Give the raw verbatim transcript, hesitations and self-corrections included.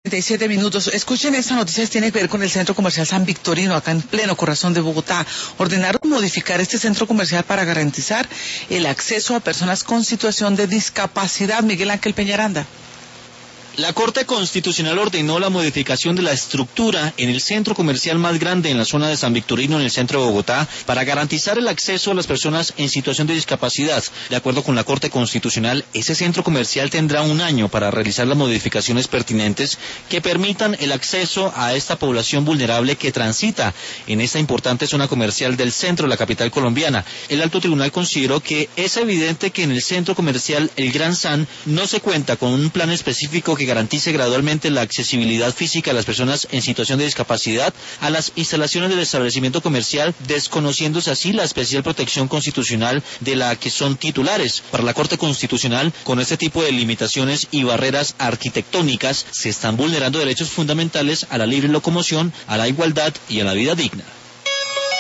treinta y siete minutos. Escuchen, esta noticia tiene que ver con el Centro Comercial San Victorino, acá en pleno corazón de Bogotá. Ordenaron modificar este centro comercial para garantizar el acceso a personas con situación de discapacidad. Miguel Ángel Peñaranda. La Corte Constitucional ordenó la modificación de la estructura en el centro comercial más grande en la zona de San Victorino, en el centro de Bogotá, para garantizar el acceso a las personas en situación de discapacidad. De acuerdo con la Corte Constitucional, ese centro comercial tendrá un año para realizar las modificaciones pertinentes que permitan el acceso a esta población vulnerable que transita en esta importante zona comercial del centro de la capital colombiana. El Alto Tribunal consideró que es evidente que en el centro comercial El Gran San no se cuenta con un plan específico que que garantice gradualmente la accesibilidad física a las personas en situación de discapacidad a las instalaciones del establecimiento comercial, desconociéndose así la especial protección constitucional de la que son titulares. Para la Corte Constitucional, con este tipo de limitaciones y barreras arquitectónicas, se están vulnerando derechos fundamentales a la libre locomoción, a la igualdad y a la vida digna.